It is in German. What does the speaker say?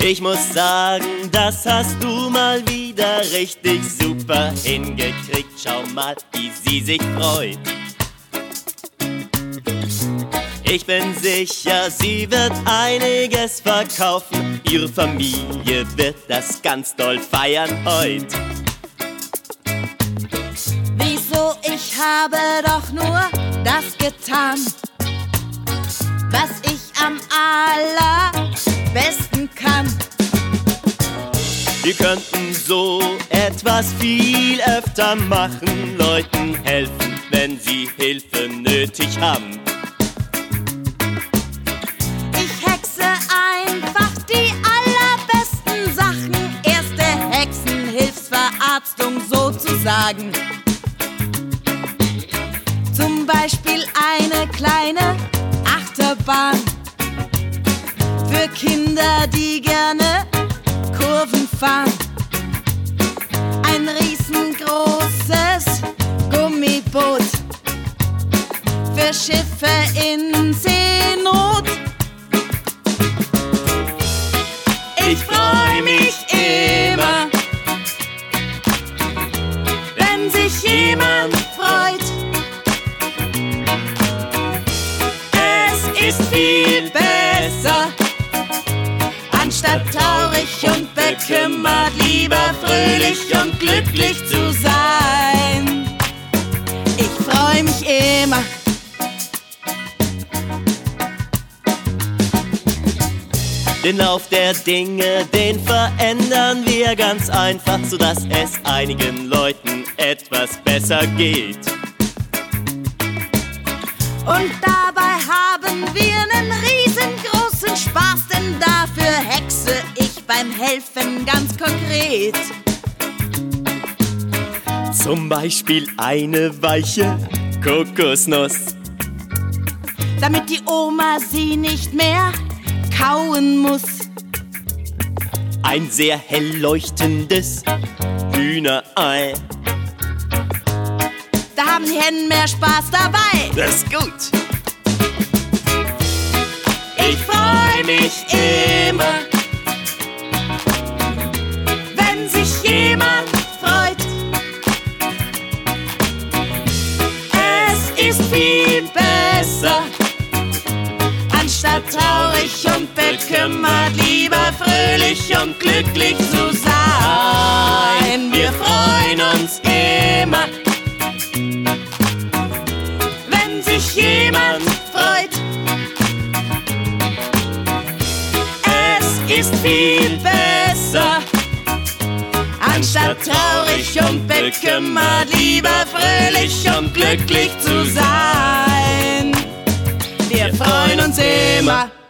Ich muss sagen, das hast du mal wieder richtig super hingekriegt. Schau mal, wie sie sich freut. Ich bin sicher, sie wird einiges verkaufen. Ihre Familie wird das ganz doll feiern heut. Wieso? Ich habe doch nur das getan, was ich am allerbesten kann. Wir könnten so etwas viel öfter machen, Leuten helfen, wenn sie Hilfe nötig haben. Ich hexe einfach die allerbesten Sachen, erste Hexenhilfsverarztung sozusagen. Zum Beispiel eine kleine Achterbahn für Kinder, die gerne Kurven fahren. Ein riesengroßes Gummiboot für Schiffe in Seenot. Ich freu mich immer, wenn sich jemand freut. Es ist viel besser, anstatt traurig und bekümmert, lieber fröhlich und glücklich zu sein. Ich freu mich immer. Den Lauf der Dinge, den verändern wir ganz einfach, sodass es einigen Leuten etwas besser geht. Und dabei haben wir einen riesengroßen Spaß, denn dafür hexe ich beim Helfen ganz konkret. Zum Beispiel eine weiche Kokosnuss, damit die Oma sie nicht mehr kauen muss. ein sehr hell leuchtendes Hühnerei. Da haben die Hennen mehr Spaß dabei. Das ist gut. Ich freu mich immer, wenn sich jemand freut. Es ist viel besser, anstatt traurig und bekümmert, lieber fröhlich und glücklich zu sein. Wir freuen uns immer, wenn sich jemand freut. Es ist viel besser, anstatt traurig und bekümmert, lieber fröhlich und glücklich zu sein. Wir freuen uns immer.